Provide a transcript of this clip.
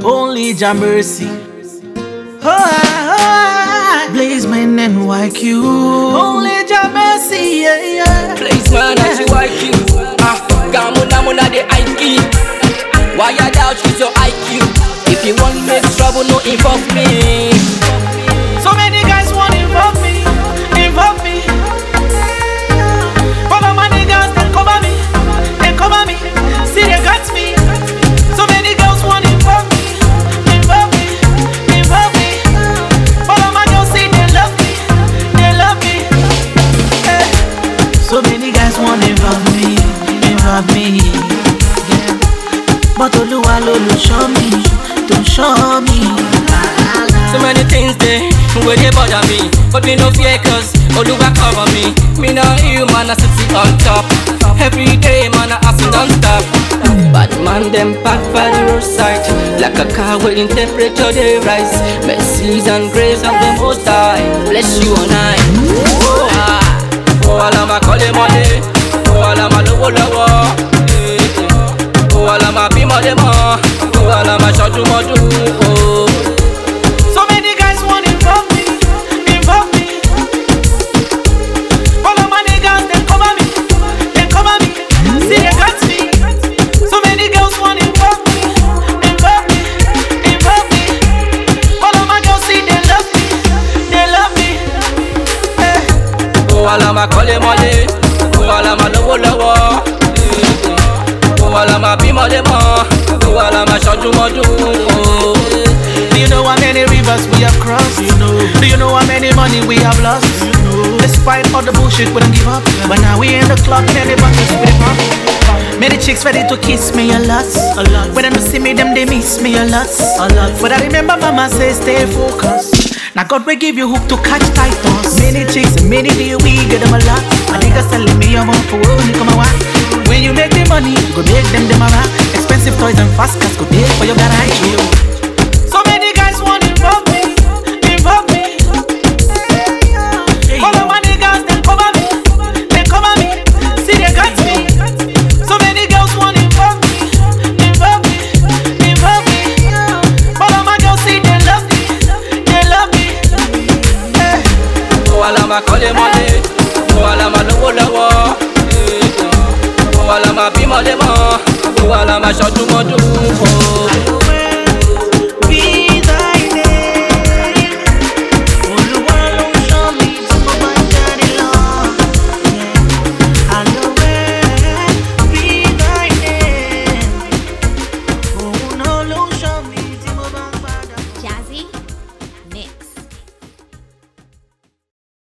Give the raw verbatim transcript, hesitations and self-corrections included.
Only Jah mercy. Oh, oh, Blazeman and Y Q. Only Jah mercy, yeah, yeah. Blazeman and Y Q. Ah, Gamuna Muna the I Q. Why you doubt is your I Q? If you want make trouble, no involve me. So many guys want involve me, involve me. But all my niggas they cover me, they cover me. See they got me. So many girls want involve me, involve me, involve me. But all my girls say they love me, they love me. Hey. So many guys want involve me, involve me. Yeah. But Oluwa Lolo show me, don't show me. So many things they where they bother me, but me no fear cause Oluwa cover me. Me no human, I sit on top. Every day man I hustle non-stop. Bad man them pack by the roadside, like a car waiting temperature they rise. Mercies and grace of the Most High, bless you and I. Oh ah, oh alama kole money, oh alama lowo lowo, oh alama bimo demo, oh alama shoju moju, oh. So many guys want involve me, involve me. All of my niggas they cover me, they cover me. See they got me. So many girls want involve me, involve me, involve me. All of my girls see they love me, they love me. Hey. Oh alama kole money, oh alama lowo lowo, oh alama bimo demo, oh alama shoju moju, oh. Do you know how many rivers we have crossed? Do you know? Do you know how many money we have lost? Do you know? Despite all the bullshit, we don't give up. Yeah. But now we in the club and everybody with it pop. Many chicks ready to kiss me a lot. A lot. When them see me, them they miss me a lot. A lot. But I remember mama say stay focused. Now God will give you hook to catch titles. Many chicks and many deal we get them a lot. My niggas telling me I'm on for one, come on. When you make the money, go make them them a rock. Expensive toys and fast cars go pay for your garage. So many guys want involve me, involve me. All of my niggas they cover me, they cover me. See they got me. So many girls want involve me, involve me, involve me. All of my girls say they love me, they love me. Hey. Oh alama kole money, oh alama lowo lowo, oh alama bimo demo, oh alama shoju moju.